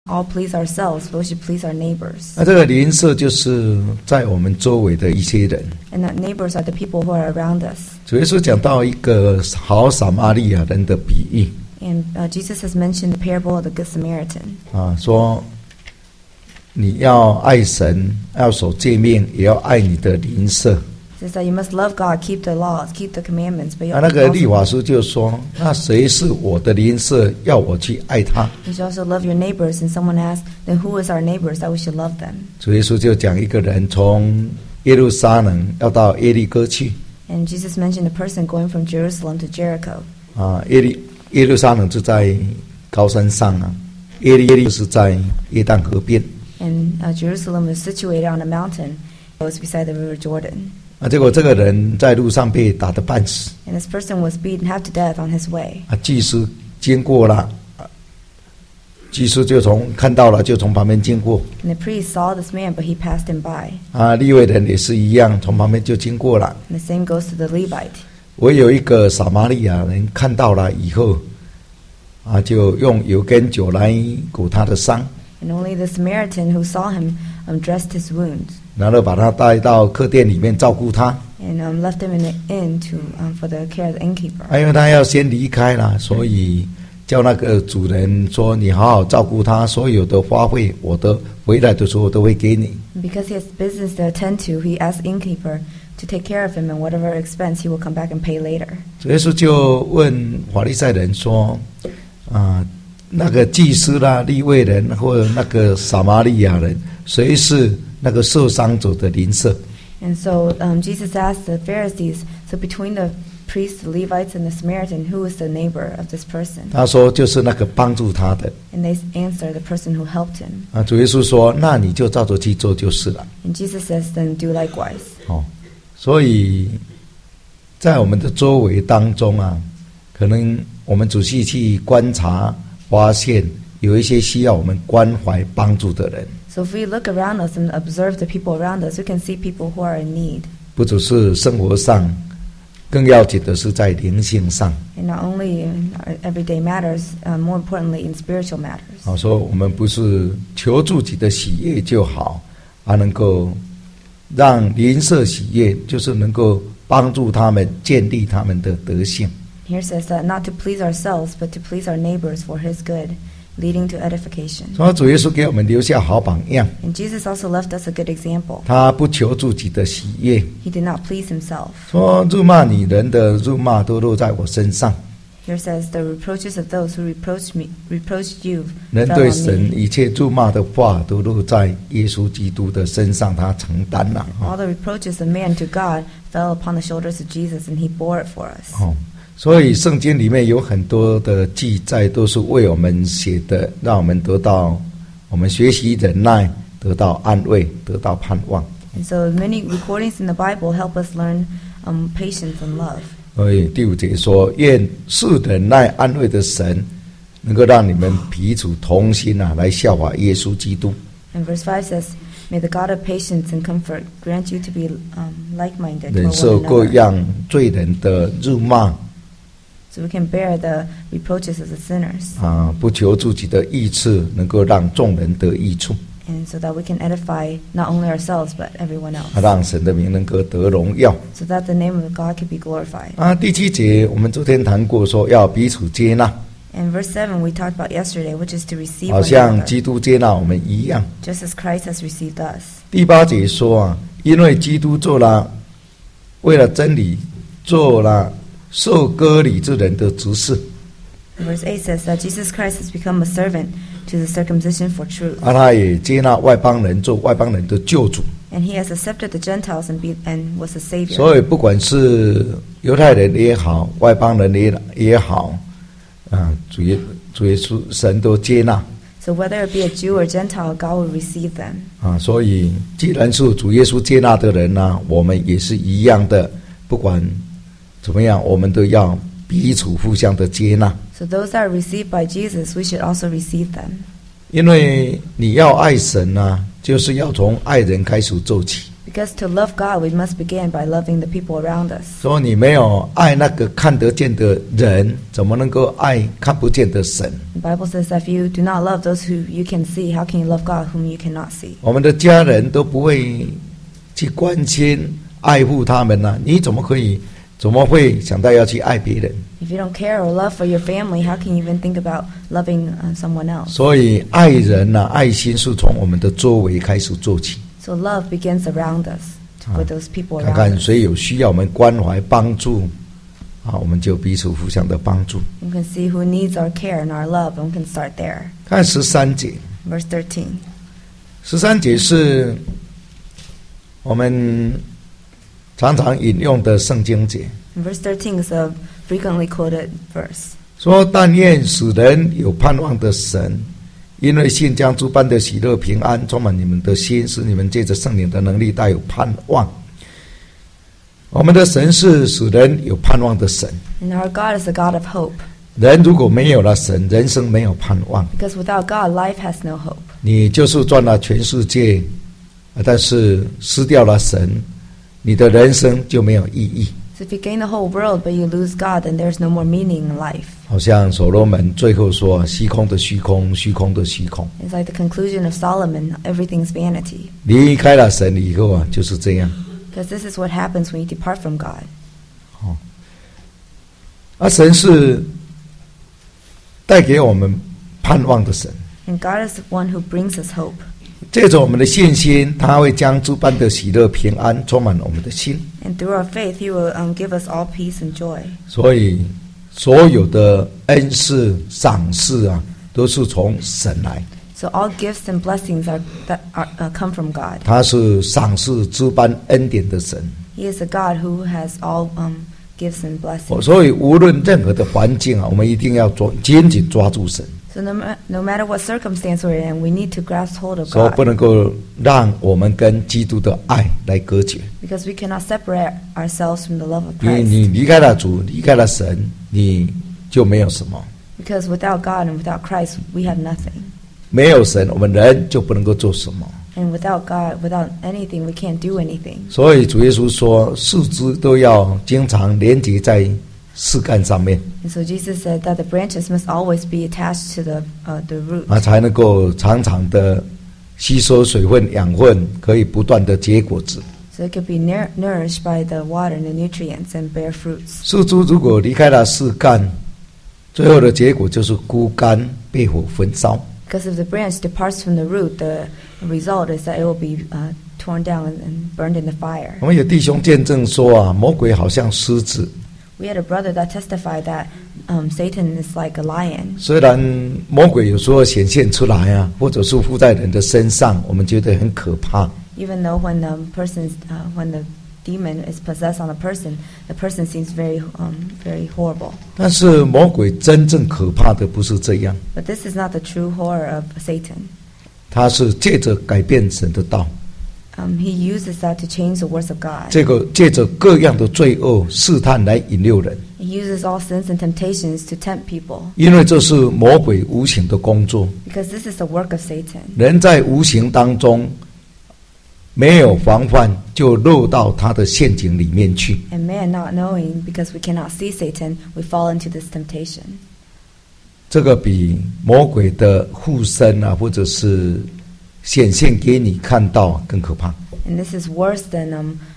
all please ourselves, but we should please our neighbors. 那这个邻舍就是在我们周围的一些人。 And that neighbors are the people who are around us. 主耶稣讲到一个好撒玛利亚人的比喻。 And Jesus has mentioned the parable of the Good Samaritan. 说你要爱神，要守诫命，也要爱你的邻舍。 Says that you must love God, keep the laws, keep the commandments, but you 那个律法师就说：“那谁是我的邻舍？要我去爱他。” You should also love your neighbors. And someone asked, "Then who is our neighbors that we should love them?" 主耶稣就讲一个人从耶路撒冷要到耶利哥去。 And Jesus mentioned a person going from Jerusalem to Jericho. 耶路撒冷是在高山上啊，耶利是在约旦河边。 And Jerusalem is situated on a mountain. It was beside the river Jordan. 结果这个人在路上被打得半死。 And this person was beaten half to death on his way. 祭司经过了，祭司就看到了，就从旁边经过。 And the priest saw this man, but he passed him by. 利未人也是一样，从旁边就经过了。 And the same goes to the Levite. 唯有一个撒玛利亚人看到了以后，就用油跟酒来裹他的伤。 And only the Samaritan who saw him dressed his wounds. 然后把他带到客店里面照顾他。 And left him in the inn for the care of the innkeeper. 因为他要先离开了，所以叫那个主人说：“你好好照顾他，所有的花费我都回来的时候都会给你。” Because he has business to attend to, he asked the innkeeper to take care of him, and whatever expense he will come back and pay later. 主耶稣就问法利赛人说：“那个祭司啦、利未人或者那个撒玛利亚人，谁是那个受伤者的邻舍？” And so Jesus asked the Pharisees, so between the priests, the Levites, and the Samaritan, who is the neighbor of this person? 他说就是那个帮助他的。 And they answered, the person who helped him. 主耶稣说：“那你就照着去做就是了。” And Jesus says, then do likewise. 所以在我们的周围当中可能我们仔细去观察，发现有一些需要我们关怀帮助的人。 So if we look around us and observe the people around us, we can see people who are in need. 不只是生活上，更要紧的是在灵性上。 And not only in our everyday matters, more importantly in spiritual matters. 说我们不是求自己的喜悦就好，能够让邻舍喜悦，就是能够帮助他们建立他们的德性。 Here says that not to please ourselves, but to please our neighbors for His good, leading to edification. 所以主耶稣给我们留下好榜样。 And Jesus also left us a good example. 他不求自己的喜悦。 He did not please himself. 说辱骂你人的辱骂都落在我身上。 Here says the reproaches of those who reproached you. 人对神一切辱骂的话都落在耶稣基督的身上，他承担了。 All the reproaches of man to God fell upon the shoulders of Jesus, and He bore it for us. 所以圣经里面有很多的记载都是为我们写的，让我们得到我们学习忍耐，得到安慰，得到盼望。 And so many recordings in the Bible help us learn patience and love. 所以第5节说：“愿是忍耐安慰的神，能够让你们彼此同心来效法耶稣基督。” And verse 5 says, "May the God of patience and comfort grant you to be like-minded, 忍受各样罪人的辱骂。 So we can bear the reproaches of the sinners. 不求自己的益处，能够让众人得益处。 And so that we can edify not only ourselves but everyone else. 让神的名能够得荣耀。 So that the name of God can be glorified. 第7节我们昨天谈过，说要彼此接纳。 And verse 7 we talked about yesterday, which is to receive one another. 好像基督接纳我们一样。 Just as Christ has received us. 第8节说因为基督为了真理做了受割礼之人的执事。 Verse 8 says that Jesus Christ has become a servant to the circumcision for truth. 他也接纳外邦人做外邦人的救主。 And He has accepted the Gentiles and was a savior. 所以不管是犹太人也好，外邦人也好，主耶稣神都接纳。 So whether it be a Jew or Gentile, God will receive them. 所以既然是主耶稣接纳的人我们也是一样的，不管怎么样，我们都要彼此互相的接纳。 So those that are received by Jesus, we should also receive them. 因为你要爱神就是要从爱人开始做起。 Because to love God, we must begin by loving the people around us. 说你没有爱那个看得见的人，怎么能够爱看不见的神？ The Bible says that if you do not love those who you can see, how can you love God whom you cannot see? 我们的家人都不会去关心、爱护他们呢、你怎么会想到要去爱别人？ If you don't care or love for your family, how can you even think about loving someone else? 所以爱人爱心是从我们的周围开始做起。 So love begins around us, with those people 看 around 看 us. 谁有需要我们关怀帮助，我们就彼此互相的帮助。 You can see who needs our care and our love, and we can start there. 看13节， Verse 13. 13节是我们常常引用的圣经节， Verse 13 is a frequently quoted verse. 说但愿使人有盼望的神，因为信将诸般的喜乐平安充满你们的心，使你们借着圣灵的能力大有盼望。我们的神是使人有盼望的神， And our God is a God of hope. 人如果没有了神，人生没有盼望。 Because without God, life has no hope. 你就是赚了全世界，但是失掉了神，你的人生就没有意义。 So if you gain the whole world but you lose God, then there's no more meaning in life. 好像所罗门最后说：“虚空的虚空，虚空的虚空。 It's like the conclusion of Solomon, everything's vanity. ” 离开了神以后就是这样。 Because this is what happens when you depart from God. 神是带给我们盼望的神， And God is the one who brings us hope. 借着我们的信心，他会将诸般的喜乐平安充满我们的心。 And through our faith, He will give us all peace and joy. 所以所有的恩赐赏赐都是从神来。 So all gifts and blessings come from God. 他是赏赐诸般恩典的神。 He is a God who has all gifts and blessings. 所以无论任何的环境我们一定要紧紧抓住神。 So no matter what circumstance we're in, we need to grasp hold of 所以 God. 不能够让我们跟基督的爱来隔绝。 Because we cannot separate ourselves from the love of 因为 Christ. 你离开了主，离开了神，你就没有什么。 Because without God and without Christ, we have nothing. 没有神，我们人就不能够做什么。 And without God, without anything, we can't do anything. 所以主耶稣说，树枝都要经常连接在枝干上面， And so Jesus said that the branches must always be attached to the root. 才能够常常的吸收水分、养分，可以不断的结果子。 So it could be nourished by the water and the nutrients and bear fruits. 树枝如果离开了枝干，最后的结果就是枯干，被火焚烧。 Because if the branch departs from the root, the result is that it will be torn down and burned in the fire. 我们有弟兄见证说魔鬼好像狮子。 We had a brother that testified that Satan is like a lion. 虽然魔鬼有时候显现出来或者是附在人的身上，我们觉得很可怕。 Even though when the demon is possessed on a person, the person seems very horrible. 但是魔鬼真正可怕的不是这样， But this is not the true horror of Satan. 他是借着改变神的道， He uses that to change the words of God. 借着各样的罪恶试探来引诱人， He uses all sins and temptations to tempt people. 因为这是魔鬼无形的工作。 Because this is the work of Satan. 人在无形当中没有防范，就落到他的陷阱里面去。 And man not knowing, because we cannot see Satan, we fall into this temptation. 这个比魔鬼的附身或者是显现给你看到更可怕。 And this is worse than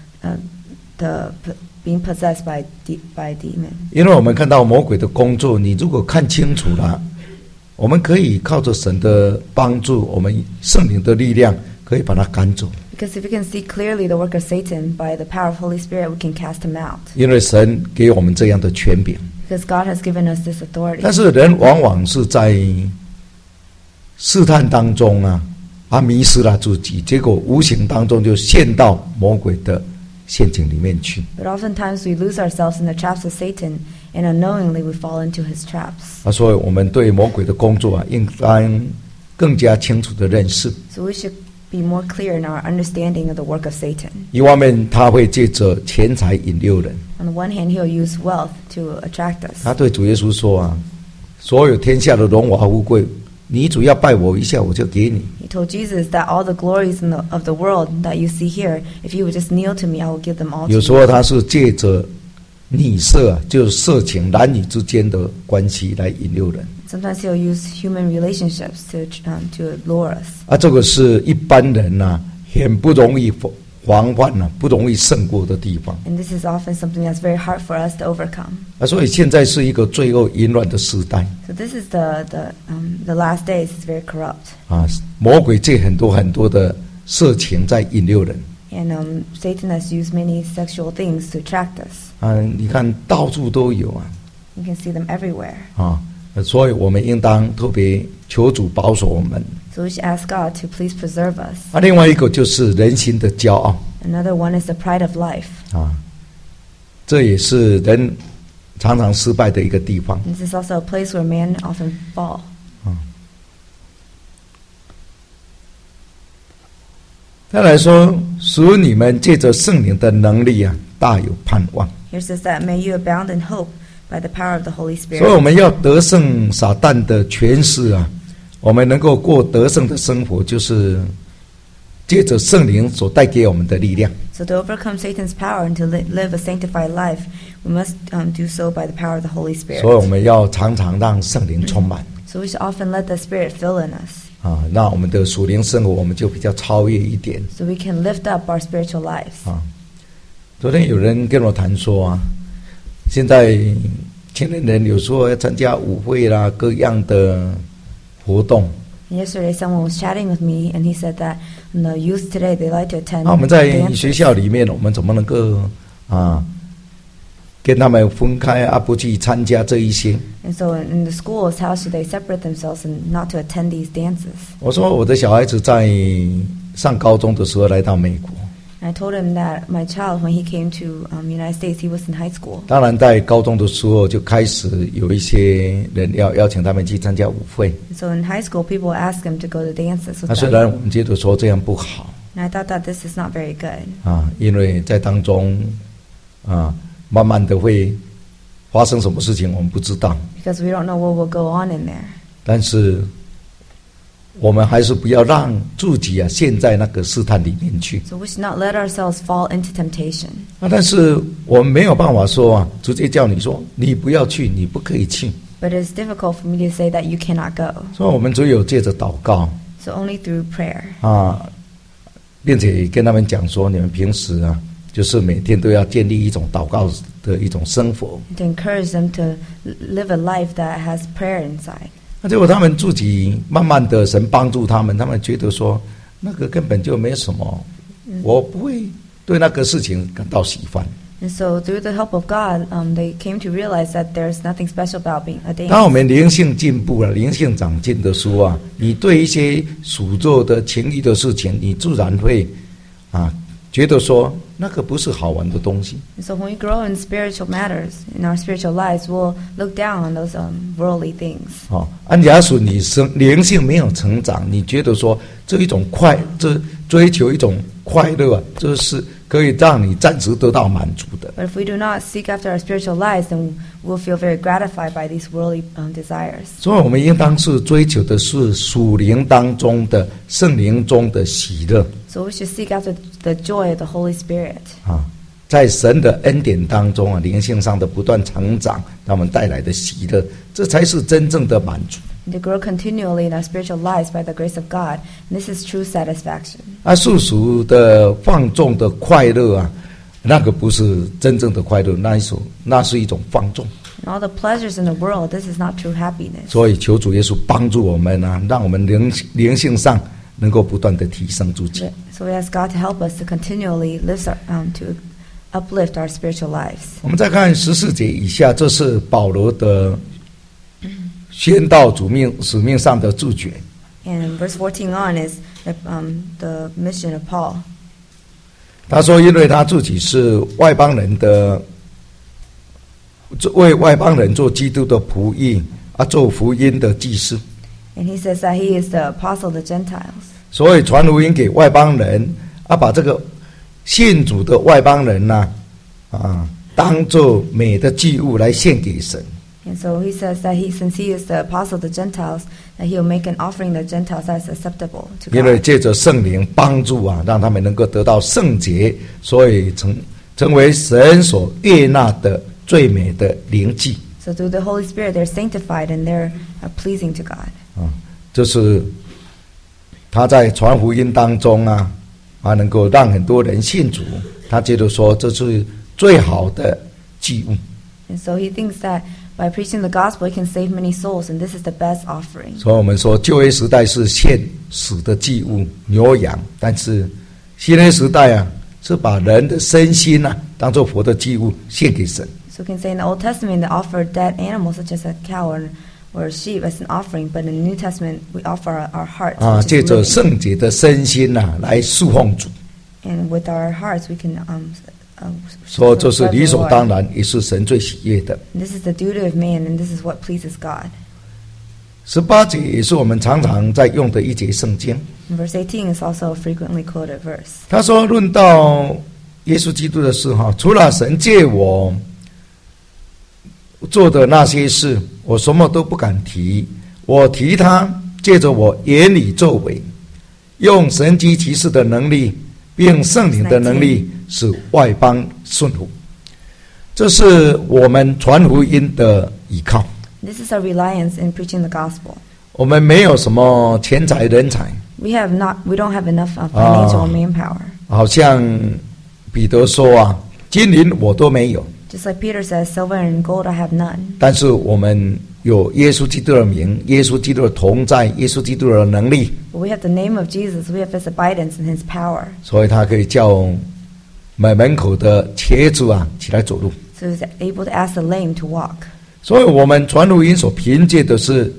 being possessed by demon. 因为我们看到魔鬼的工作，你如果看清楚了，我们可以靠着神的帮助，我们圣灵的力量，可以把它赶走。 Because if we can see clearly the work of Satan, by the power of Holy Spirit, we can cast him out. 因为神给我们这样的权柄。 Because God has given us this authority. 但是人往往是在试探当中迷失了自己，结果无形当中就陷到魔鬼的陷阱里面去。 But oftentimes we lose ourselves in the traps of Satan, and unknowingly we fall into his traps. 所以我们对魔鬼的工作应该更加清楚的认识。 So we should be more clear in our understanding of the work of Satan. 一方面他会借着钱财引诱人， On the one hand, he'll use wealth to attract us. 他对主耶稣说所有天下的荣华富贵，你只要拜我一下，我就给你。 He told Jesus that all the glories of the world that you see here, if you would just kneel to me, I will give them all to 有时 you. 候他是借着女色，就是色情男女之间的关系来引诱人。 Sometimes he'll use human relationships to lure us. 啊，这个是一般人呐、很不容易防范呐、不容易胜过的地方。 And this is often something that's very hard for us to overcome. 啊，所以现在是一个罪恶淫乱的时代 So this is the last days. It's very corrupt. 啊，魔鬼借很多很多的色情在引诱人 And Satan has used many sexual things to attract us. 啊，你看到处都有啊 You can see them everywhere. 啊，所以我们应当特别求主保守我们。 So we should ask God to please preserve us. 啊，另外一个就是人心的骄傲 Another one is the pride of life. 啊，这也是人常常失败的一个地方。 And this is also a place where men often fall. 再来说，使你们借着圣灵的能力啊，大有盼望。 Here says that may you abound in hope by the power of the Holy 所以我 Spirit. 们要得胜撒旦的权势啊，我们能够过得胜的生活，就是借着圣灵所带给我们的力量。 So to overcome Satan's power and to live a sanctified life, we must do so by the power of the Holy 所以我 Spirit. 们要常常让圣灵充满 So we should often let the Spirit fill in us, 啊，那我们的属灵生活我们就比较超越一点 so we can lift up our spiritual lives. 啊。昨天有人跟我谈说啊，现在青年人有时候要参加舞会啦，各样的活动。 And yesterday, someone was chatting with me, and he said that the youth today they like to attend 那我们在 dances. 学校里面，我们怎么能够啊跟他们分开啊，不去参加这一些？ And so in the schools, how should they separate themselves and not to attend these dances? 我说我的小孩子在上高中的时候来到美国， And I told him that my child, when he came to United States, he was in high school. 当然在高中的时候就开始有一些人要邀请他们去参加舞会。 And so in high school, people ask him to go to dances with 那虽然 them. 我们觉得说这样不好 And I thought that this is not very good 啊，因为在当中啊，慢慢的会发生什么事情我们不知道， because we don't know what will go on in there. 但是我们还是不要让自己啊陷在那个试探里面去。 So we should not let ourselves fall into temptation. 啊，但是我们没有办法说啊，直接叫你说你不要去，你不可以去。 But it's difficult for me to say that you cannot go. 所以我们只有借着祷告 So only through prayer. 啊，并且跟他们讲说，你们平时啊，就是每天都要建立一种祷告的一种生活。 And to encourage them to live a life that has prayer inside. 那结果他们自己慢慢的，神帮助他们，他们觉得说那个根本就没什么，我不会对那个事情感到喜欢。 And so through the help of God, they came to realize that there's nothing special about being a 当我 dance. 们灵性进步了、灵性长进的时候啊，你对一些属肉的情欲的事情，你自然会啊觉得说那个不是好玩的东西。 And so when we grow in spiritual matters, in our spiritual lives, we'll look down on those worldly things. 哦，假使你灵性没有成长，你觉得说这一种这追求一种快乐啊，这是可以让你暂时得到满足的。 But if we do not seek after our spiritual lives, then we'll feel very gratified by these worldly desires. 所以我们应当是追求的是属灵当中的圣灵中的喜乐 So we should seek after the joy of the Holy Spirit. 啊，在神的恩典当中啊，灵性上的不断成长，让我们带来的喜乐，这才是真正的满足。 And to grow continually in our spiritual lives by the grace of God. And this is true satisfaction. 啊，世俗的放纵的快乐啊，那个不是真正的快乐，那是一种放纵。 And all the pleasures in the world, this is not true happiness. 所以求主耶稣帮助我们啊，让我们灵性上能够不断的提升自己。 So we ask God to help us to continually to uplift our spiritual lives. 我们再看14节以下，这是保罗的宣道使命上的自觉。 And verse 14 on is the mission of Paul. 他说，因为他自己是外邦人的，为外邦人做基督的仆役啊，做福音的祭司。 And he says that he is the apostle of the Gentiles. 所以传福音给外邦人啊，把这个信主的外邦人呐当做美的祭物来献给神。 And so he says that since he is the apostle of the Gentiles, that he will make an offering to the Gentiles that is acceptable to 因为 God. 借着圣灵帮助啊，让他们能够得到圣洁，所以成为神所悦纳的最美的灵祭。 So through the Holy Spirit, they're sanctified and they're pleasing to God. 这是他在传福音当中啊，能够让很多人信主，他觉得说这是最好的祭物。 And so he thinks that by preaching the gospel, he can save many souls, and this is the best offering. 所以我们说旧约时代是献死的祭物牛羊，但是新约时代啊，是把人的身心啊当作活的祭物献给神。 So we can say in the Old Testament, they offered dead animals such as a cow or a sheep as an offering, but in the New Testament, we offer our hearts, 借 which 着 is 圣洁的身心啊来侍奉主， living. And with our hearts, we can 说这是 serve 理 the 所 Lord. 当然，也是神最喜悦的。 And this is the duty of man, and this is what pleases God. 18节也是我们常常在用的一节圣经。 And verse 18 is also a frequently quoted verse. 他说：“论到耶稣基督的事哈，除了神借我做的那些事，我什么都不敢提。我提他借着我言语作为，用神迹奇事的能力，并圣灵的能力，使外邦顺服。这是我们传福音的依靠。 This is our reliance in preaching the gospel. 我们没有什么钱财人才， We don't have enough financial manpower. 好像彼得说啊，金银我都没有。” Just like Peter says, silver and gold I have none. 但是我们有耶稣基督的名，耶稣基督的同在，耶稣基督的能力， But we have the name of Jesus. We have His abidance and His power. 所以他可以叫门口的瘸子啊起来走路。 So He's able to ask the lame to walk. 所以我们传福音所凭借的是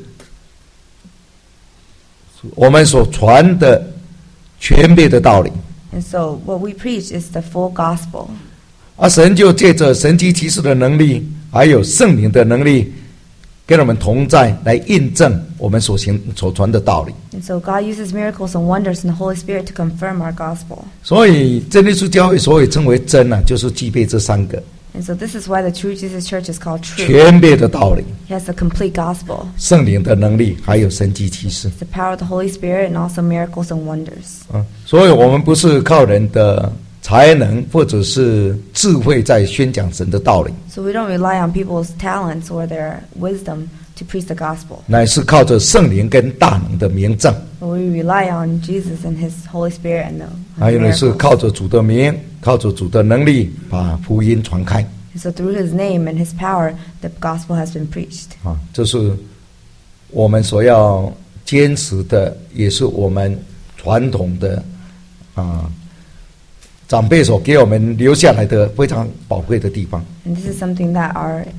我们所传的全备的道理， And so what we preach is the full gospel. 神就借着神迹奇事的能力，还有圣灵的能力，跟我们同在，来印证我们所传的道理。 And so God uses miracles and wonders and the Holy Spirit to confirm our gospel. 所以真耶稣教会所以称为真啊，就是具备这三个 And so this is why the True Jesus Church is called true. 全备的道理。 It has the complete gospel. 圣灵的能力，还有神迹奇事。 It's the power of the Holy Spirit and also miracles and wonders. 所以我们不是靠人的才能或者是智慧在宣讲神的道理， So we don't rely on people's talents or their wisdom to preach the gospel. 乃是靠着圣灵跟大能的明证， But we rely on Jesus and His Holy Spirit and the 还有呢是 miracles. 靠着主的名，靠着主的能力，把福音传开。 And so through His name and His power, the gospel has been preached. 这是我们所要坚持的，也是我们传统的长辈所给我们留下来的非常宝贵的地方。 And this is something that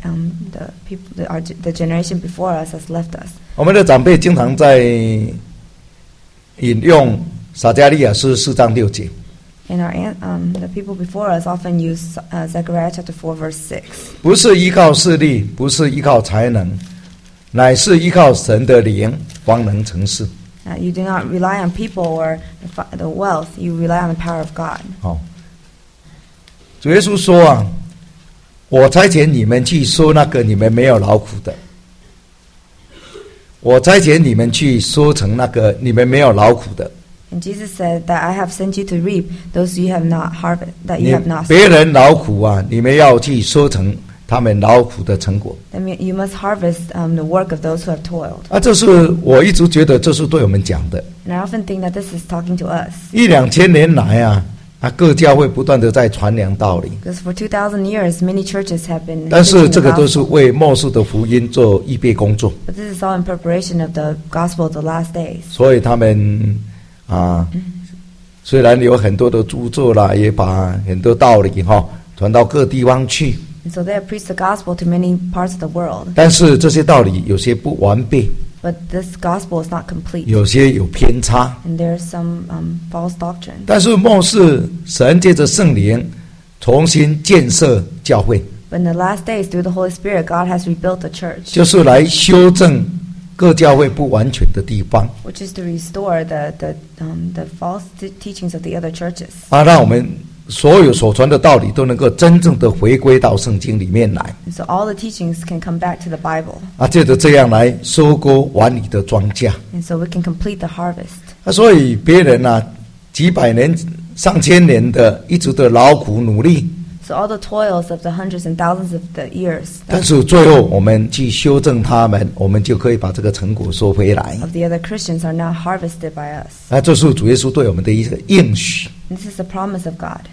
the generation before us has left us. 我们的长辈经常在引用撒迦利亚书4章6节， And the people before us often use Zechariah chapter 4 verse 6. 不是依靠势力，不是依靠才能，乃是依靠神的灵，方能成事。 You do not rely on people or the wealth. You rely on the power of God. 主耶稣说啊，我差遣你们去说那个你们没有劳苦的，我差遣你们去说成那个你们没有劳苦的。 And Jesus said that I have sent you to reap those you have not harvested, that you have not 别 sown. 人劳苦啊，你们要去说成他们劳苦的成果。 That means you must harvest the work of those who have toiled. 这是我一直觉得这是对我们讲的。 And I often think that this is talking to us. 1-2千年来啊，各教会不断的在传扬道理， Because for 2,000 years, many churches have been 但是 preaching 这 the 个都是 gospel. 为末世的福音做预备工作， But this is all in preparation of the gospel of the last days. 所以他们虽然有很多的著作啦，也把很多道理传到各地方去， And so they have preached the gospel to many parts of the world. 但是这些道理有些不完备， But this gospel is not complete. 有些有偏差。 And there's some false doctrine. 但是末世神借着圣灵重新建设教会， But in the last days, through the Holy Spirit, God has rebuilt the church, 就是来修正各教会不完全的地方， which is to restore the false teachings of the other churches, 让我们所有所传的道理都能够真正的回归到圣经里面来。 And so all the teachings can come back to the Bible. 借着这样来收割完你的庄稼。 And so we can complete the harvest. 所以别人几百年、上千年的一直的劳苦努力， So all the toils of the hundreds and thousands of the years 但是最后我们去修正他们，我们就可以把这个成果收回来。 of the other Christians are now harvested by us. 这是主耶稣对我们的一个应许。 And this is the promise of God.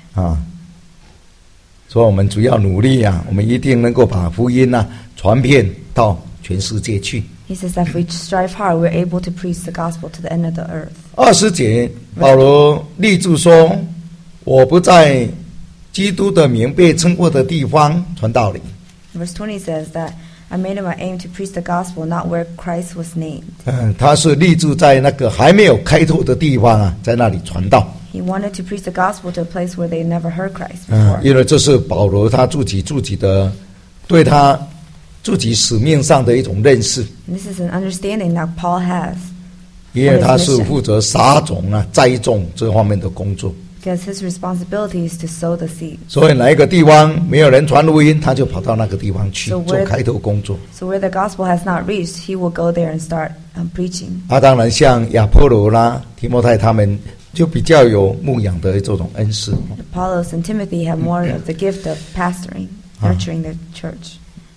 所以我们主要努力我们一定能够把福音传遍到全世界去。 He says that if we strive hard, we're able to preach the gospel to the end of the earth. 20节，保罗立志说：“我不在基督的名被称过的地方传道理。” Verse 20 says that I made it my aim to preach the gospel not where Christ was named. 他是立志在那个还没有开拓的地方在那里传道。 He wanted to preach the gospel to a place where they never heard Christ before. 因为这是保罗他自己的对他自己使命上的一种认识。 And this is an understanding that Paul has. 因为他是负责撒种栽种这方面的工作。 Because his responsibility is to sow the seed. 所以哪一个地方没有人传福音，他就跑到那个地方去做开拓工作。 So where the gospel has not reached, he will go there and start preaching. 当然像亚波罗啦、提摩太他们就比较有牧养的这种恩赐。 Apollos and Timothy have more of the gift of pastoring, nurturing the church.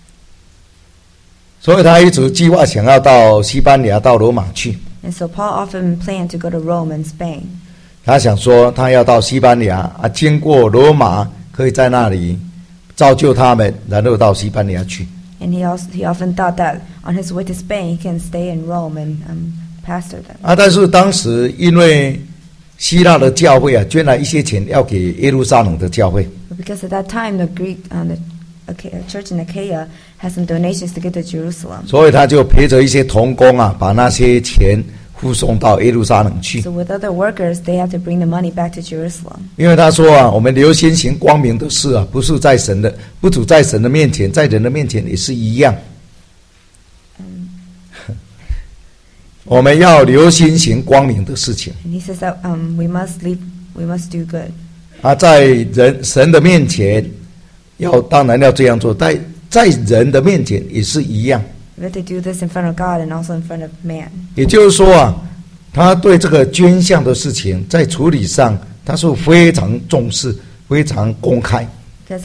所以他一直计划想要到西班牙、到罗马去。 And so Paul often planned to go to Rome and Spain. 他想说，他要到西班牙经过罗马，可以在那里造就他们，然后到西班牙去。 And he often thought that on his way to Spain, he can stay in Rome and pastor them. 但是当时因为希腊的教会捐了一些钱要给耶路撒冷的教会。 But because at that time the Greek the church in Achaia had some donations to give to Jerusalem. 所以他就陪着一些同工把那些钱护送到耶路撒冷去。 So with other workers, they had to bring the money back to Jerusalem. 因为他说我们留心行光明的事不是在神的，不只在神的面前，在人的面前也是一样。我们要留心行光明的事情。 And he says that we must do good. 在神的面前，当然要这样做，在人的面前也是一样。 We have to do this in front of God and also in front of man. 也就是说他对这个捐项的事情在处理上，他是非常重视、非常公开。 Because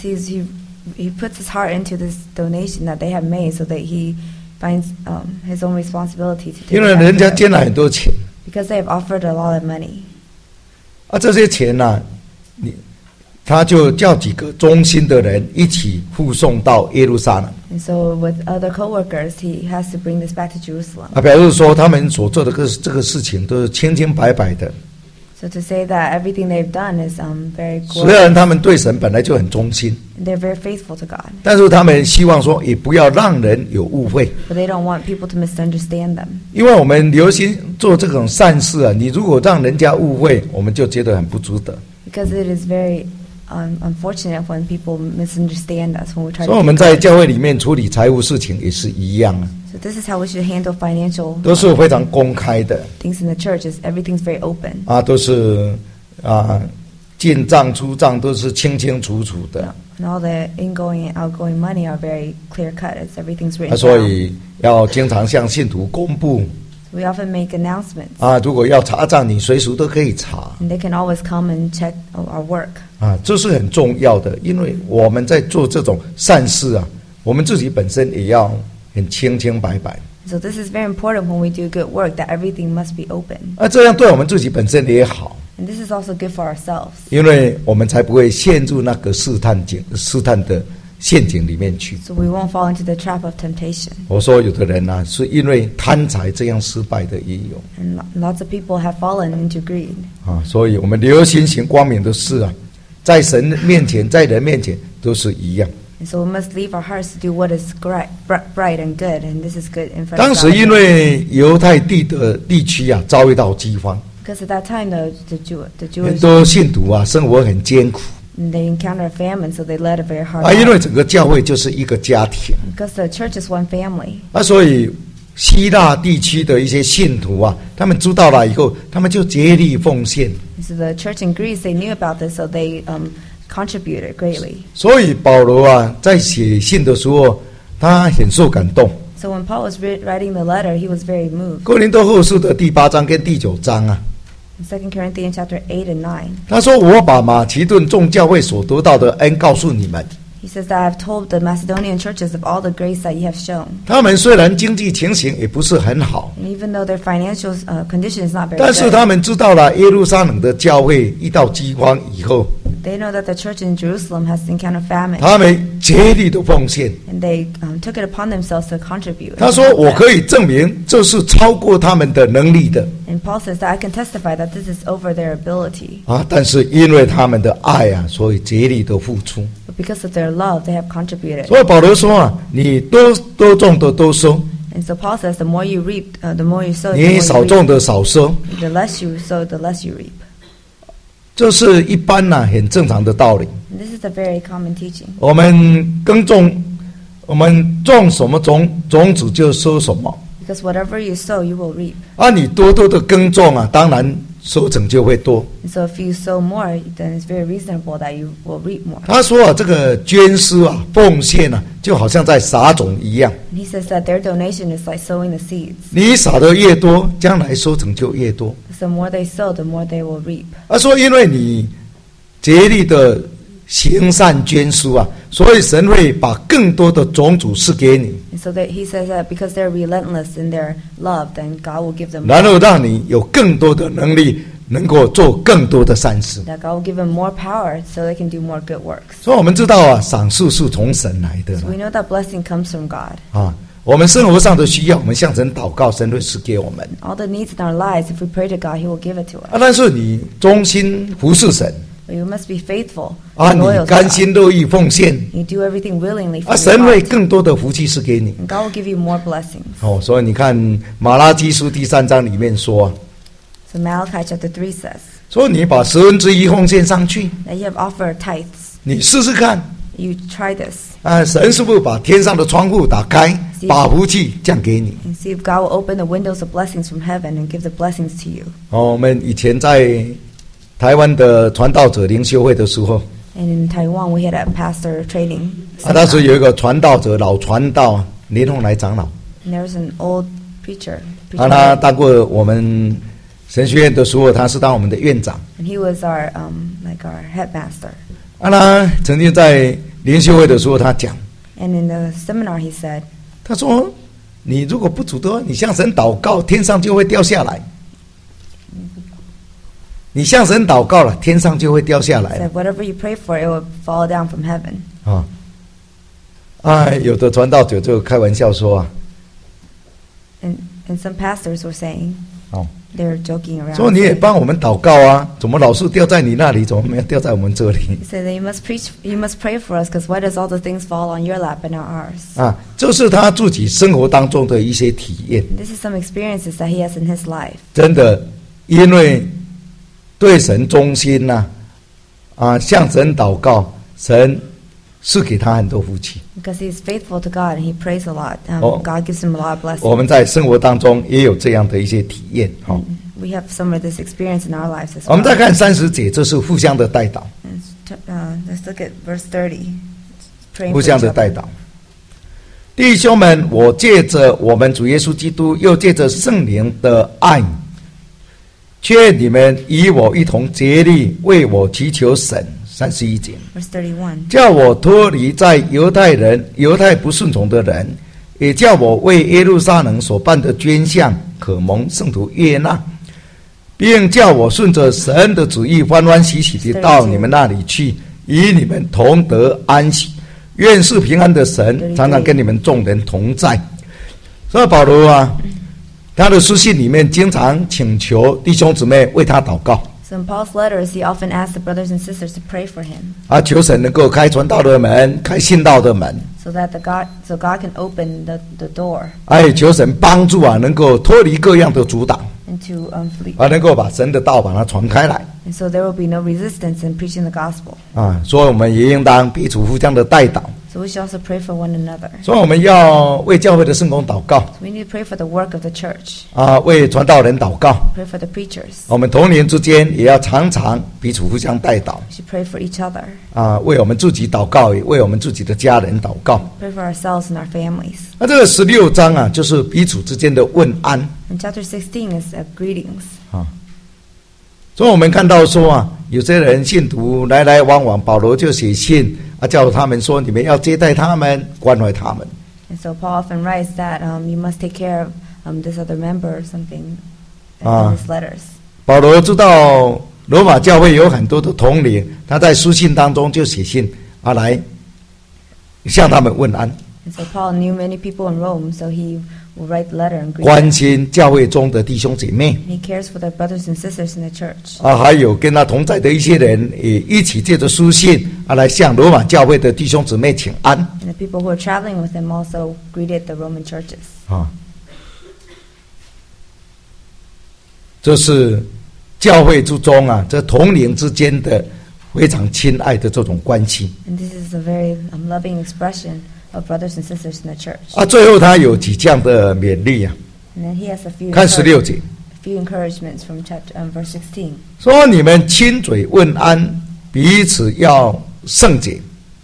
he puts his heart into this donation that they have made, so that he finds his own responsibility to do. 因为人家捐了很多钱。 Because they have offered a lot of money. 这些钱他就叫几个忠心的人一起护送到耶路撒冷。 And so with other co-workers, he has to bring this back to Jerusalem. 表示说他们所做的这个事情都是清清白白的。 So to say that everything they've done is very 虽然 glorious, 他们对神本来就很忠心， and they're very faithful to God. 但是他们希望说也不要让人有误会， But they don't want people to misunderstand them. 因为我们留心做这种善事你如果让人家误会，我们就觉得很不值得。 Because it is very unfortunate when people misunderstand us when we try 所以 to 我 do 们在 good. 教会里面处理财务事情也是一样 So this is how we should handle financial 都是非常公开的 things in the church. Everything's very open. 都是进账出账都是清清楚楚的。 And all the ingoing and outgoing money are very clear cut. Everything's written 所 down. 以要经常向信徒公布 We often make announcements. 如果要查账，你随时都可以查 And they can always come and check our work. 这是很重要的，因为我们在做这种善事我们自己本身也要很清清白白。 So this is very important when we do good work, that everything must be open. 这样对我们自己本身也好， And this is also good for ourselves. 因为我们才不会陷入那个试探的陷阱里面去。 So we won't fall into the trap of temptation. 我说有的人是因为贪财这样失败的也有 And lots of people have fallen into greed. 所以我们留心行光明的事在神面前，在人面前都是一样。 And so we must leave our hearts to do what is bright and good, and this is good in front 当 of 时因 God. 为犹太地的地区遭遇到饥荒， Because at that time the 很 Jewish 多信徒生活很艰苦 they encountered famine, so they led a very hard 因为 life. 整个教会就是一个家庭 Because the church is one family. 所以希腊地区的一些信徒啊，他们知道了以后，他们就竭力奉献。 So the church in Greece, they knew about this, so they contributed greatly. 所以保罗啊，在写信的时候，他很受感动。 So when Paul was writing the letter, he was very moved. 哥林多后书的第8章跟第9章啊， In 2 Corinthians chapter 8 and 9, 他说：“我把马其顿众教会所得到的恩告诉你们。” he says that I've told the Macedonian churches of all the grace that you have shown. 他们虽然经济情形也不是很好， And even though their financial condition is not very 但是 good, 他们知道了耶路撒冷的教会遇到饥荒以后， they know that the church in Jerusalem has encountered famine. 他们竭力的奉献。 And they took it upon themselves to contribute. 他说：“我可以证明这是超过他们的能力的 And Paul says that I can testify that this is over their ability. 啊！但是因为他们的爱啊，所以竭力的付出。 But because of their love, they have contributed. 所以保罗说啊，你多种的多收， And so Paul says the more you reap, the more you sow, the more 你 you 少 reap. 种的少收， The less you sow, the less you reap. 这是一般很正常的道理。 And this is a very common teaching. 我们耕种，我们种什么种子就收什么。 Because whatever you sow, you will reap. 啊，你多的耕种啊，当然收成就会多。 And so if you sow more, then it's very reasonable that you will reap more. 他说啊，这个捐施啊、奉献啊，就好像在撒种一样。 And he says that their donation is like sowing the seeds. 你撒的越多，将来收成就越多。 So the more they sow, the more they will reap. 他说，因为你竭力的行善捐施啊，所以神会把更多的种子赐给你， And so he says that because they're relentless in their love, then God will give them 然 more. 后让你有更多的能力，能够做更多的善事。 That God will give them more power so they can do more good works. 所以我们知道啊，赏赐是从神来的 So we know that blessing comes from God. 啊。我们生活上的需要，我们向神祷告，神会赐给我们 All the needs in our lives, if we pray to God, He will give it to 啊。 us. 但是你忠心服侍神 But you must be faithful 啊， and 你 loyal to 甘 God. 心乐意奉献 You do everything willingly 啊， from 神 your 会 heart. 更多的福气赐给你 And God will give you more blessings. 哦。所以你看马拉基书第3章里面说啊， So Malachi chapter 3 says 说你把1/10奉献上去， that you have offered tithes. 你试试看 You try this 啊，神是不是把天上的窗户打开，把福气降给你？ and see if God will open the windows of blessings from heaven and give the blessings to you. 哦，我们以前在台湾的传道者灵修会的时候 And in Taiwan, we had a pastor training 啊，当时 seminar. 有一个传道者老传道啊，连洪来长老 And there was an old preacher. 啊，他当过我们神学院的时候，他是当我们的院长 And he was our like our headmaster. 啊。他曾经在灵修会的时候，他讲， And in the seminar, he said, 他说：“你如果不主动，你向神祷告，天上就会掉下来。你向神祷告了，天上就会掉下来 said whatever you pray for, it will fall down from heaven. 啊！啊，有的传道者就开玩笑说啊， And some pastors were saying, 哦， they were joking around. 说你也 saying- 帮我们祷告啊，怎么老是掉在你那里，怎么没有掉在我们这里 He said that you must pray for us, because why does all the things fall on your lap and not ours? 啊？这是他自己生活当中的一些体验， And this is some experiences that he has in his life. 真的，因为对神忠心呐、啊，向神祷告，神是给他很多福气。 Because he is faithful to God and he prays a lot. Oh. God gives him a lot of 我 blessings. 们在生活当中也有这样的一些体验。好、 We have some of this experience in our lives as 我们再 well. 看30节，这是互相的代祷， Let's look at verse 30. Praying 互 for 相 each 的代 other. 祷。弟兄们，我借着我们主耶稣基督，又借着圣灵的爱，劝你们与我一同竭力为我祈求神。31节， Verse 31. 叫我脱离在犹太不顺从的人，也叫我为耶路撒冷所办的捐项可蒙圣徒悦纳，并叫我顺着神的旨意欢欢喜喜地到你们那里去，与你们同得安息。愿是平安的神常常跟你们众人同在。所以保罗啊，他的书信里面经常请求弟兄姊妹为他祷告。 So in Paul's letters, he often asks the brothers and sisters to pray for him, 啊，求神能够开传道的门，开信道的门， so God can open the door 哎，求神帮助啊，能够脱离各样的阻挡， and to flee. 啊，能够把神的道把它传开来 And so there will be no resistance in preaching the gospel. 啊。所以我们也应当彼此互相的代祷， So we should also pray for one another. 所以我们要为教会的圣工祷告 So we need to pray for the work of the church. 为传道人祷告。 Pray for the preachers. 我们同龄之间也要常常彼此互相代祷 We should pray for each other. 为我们自己祷告，也为我们自己的家人祷告。 Pray for ourselves and our families. 那这个16章就是彼此之间的问安 And chapter 16 is greetings. 所以我们看到说有些人信徒来来往往，保罗就写信叫他们说，你们要接待他们，关怀他们。 And so Paul often writes that you must take care of this other member or something in his letters. 保罗知道罗马教会有很多的同龄，他在书信当中就写信来向他们问安。 And so Paul knew many people in Rome, so he will write the letter and greet 关 them. 心教会中的弟兄姐妹 And he cares for the brothers and sisters in the church. 还有跟他同在的一些人也一起借着书信来向罗马教会的弟兄姊妹请安。 And the people who are traveling with him also greeted the Roman churches. 这是教会之中这同龄之间的非常亲爱的这种关系。 And this is a very loving expression of brothers and sisters in the church. 最后他有几项的勉励 And then he has a few 看16节 encouragements from verse 16. 说，你们亲嘴问安，彼此要圣洁。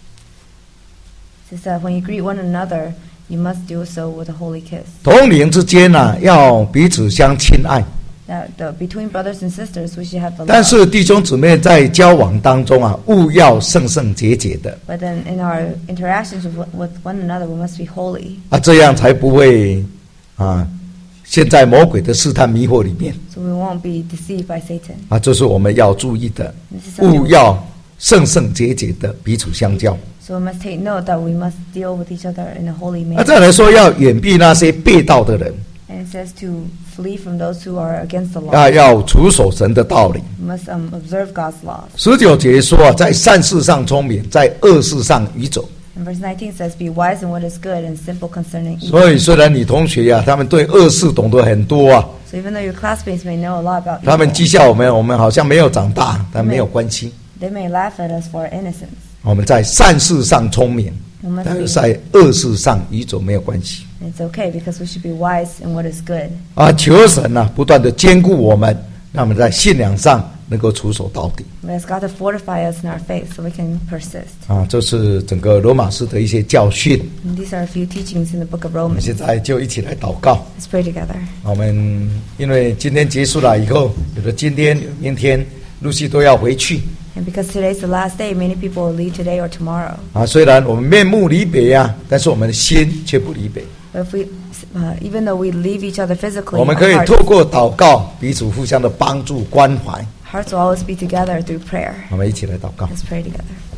It says that when you greet one another, you must do so with a holy kiss. 同龄之间要彼此相亲爱， That between brothers and sisters, we should have the 但 love. 是弟兄姊妹在交往当中务要圣圣洁洁的 But then in our interactions with one another, we must be holy. 这样才不会陷在魔鬼的试探迷惑里面 So we won't be deceived by Satan. 这是我们要注意的， This is something 务要圣圣洁洁的彼此相交。 So we must take note that we must deal with each other in a holy 再 manner. 来说要远避那些背道的人 And it says to flee from those who are against the law. 要持守神的道理。 We must observe God's laws. 19节说在善事上聪明，在恶事上愚拙。 And verse 19 says, "Be wise in what is good and simple concerning evil." 所以虽然你同学他们对恶事懂得很多 So even though your classmates may know a lot about 他们 evil, 讥笑我们好像没有长大，但没有关系。 they may laugh at us for our innocence. 我们在善事上聪明， We must 但是 be, 在恶事上愚拙没有关系。 it's okay because we should be wise in what is good. 求神不断的兼顾我们，让我们在信仰上能够持守到底。 We ask God to fortify us in our faith so we can persist. 这是整个罗马书的一些教训。 And these are a few teachings in the book of 我们 Romans. 现在就一起来祷告。 Let's pray together. 我们因为今天结束了以后，有的今天、有明天，陆续都要回去。 And because today's the last day, many people will leave today or tomorrow. 虽然我们面目离别但是我们的心却不离别。 But if we, even though we leave each other physically, 我们 our 可以透过祷告，彼此互相的帮助关怀。 hearts will always be together through prayer. 我们一起来祷告。 Let's pray together.